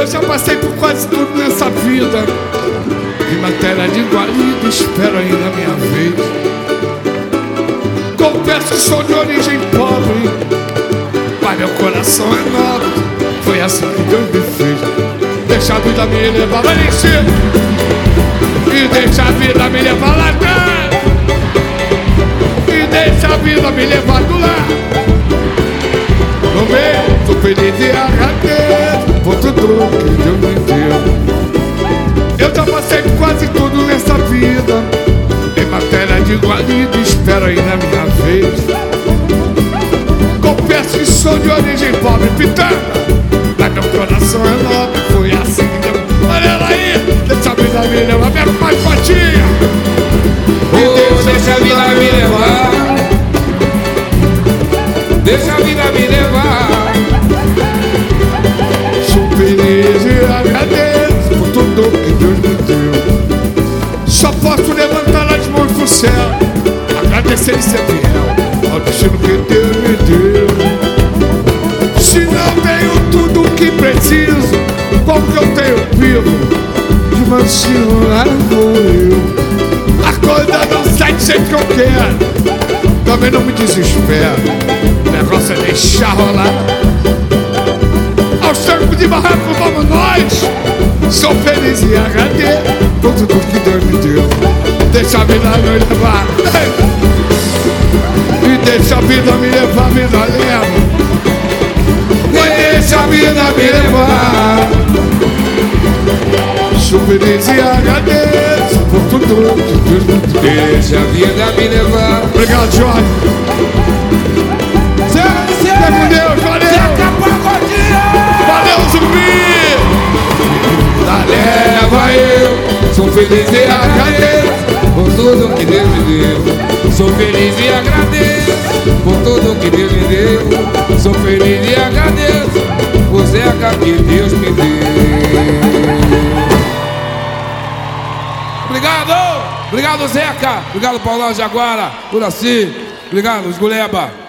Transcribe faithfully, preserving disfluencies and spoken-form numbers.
Eu já passei por quase tudo nessa vida. De matéria de guarida, espero ainda a minha vez. Confesso que sou de origem pobre, mas meu coração é nobre. Foi assim que Deus me fez. Deixa a vida me levar lá em cima e deixa a vida me levar lá atrás. E deixa a vida me levar do lado. No meio, tô feliz e agradeço por tudo que Deus me deu. Eu já passei por quase tudo nessa vida. Em matéria de guarida, espero aí na minha vez. Confesso que sou de origem pobre, pitanga, mas meu coração é nobre. Foi assim que Deus... Olha ela aí, deixa a vida me levar. Pega mais fotinha. Oh, deixa a vida me levar. Deixa a vida me levar. Sou feliz e agradeço por tudo que Deus me deu. Só posso levantar as mãos pro céu, agradecer e ser fiel ao destino que Deus me deu. Se não tenho tudo o que preciso, como que eu tenho vivo? De mansinho lá vou eu. A coisa não sai do jeito que eu quero, também não me desespero. O negócio é deixar rolar. Aos trancos de barraco vamos nós. Sou feliz e agradeço por tudo que Deus me deu. Deixa a vida me levar. E deixa a vida me levar, vida leva. E deixa a vida me levar. Sou feliz e agradeço por tudo que Deus me deu. Deixa a vida me levar. Obrigado, Jorge. Fica com Deus, valeu. Valeu, Zumbi. Leva eu, sou feliz e agradeço por tudo que Deus me deu. Sou feliz e agradeço por tudo que Deus me deu. Sou feliz e agradeço por Zeca que Deus me deu. Obrigado, obrigado Zeca, obrigado Paulão Jaguara, por assim, obrigado Esguleba.